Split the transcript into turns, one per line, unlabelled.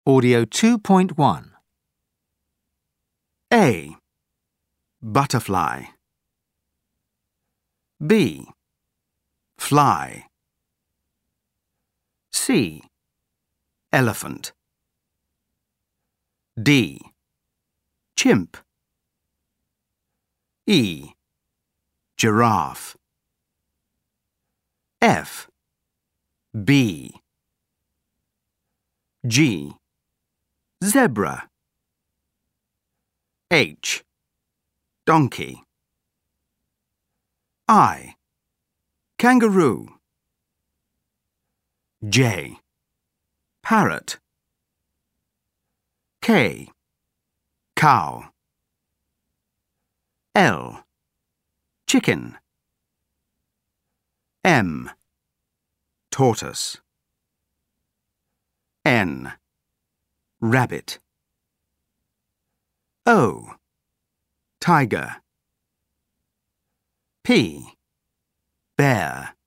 Audio 2.1.
A. Butterfly. B. Fly. C. Elephant. D. Chimp. E. Giraffe. F. Bee. G. Zebra. H. Donkey. I. Kangaroo. J. Parrot. K. Cow. L. Chicken. M. Tortoise. N. Rabbit. O. Tiger. P. Bear.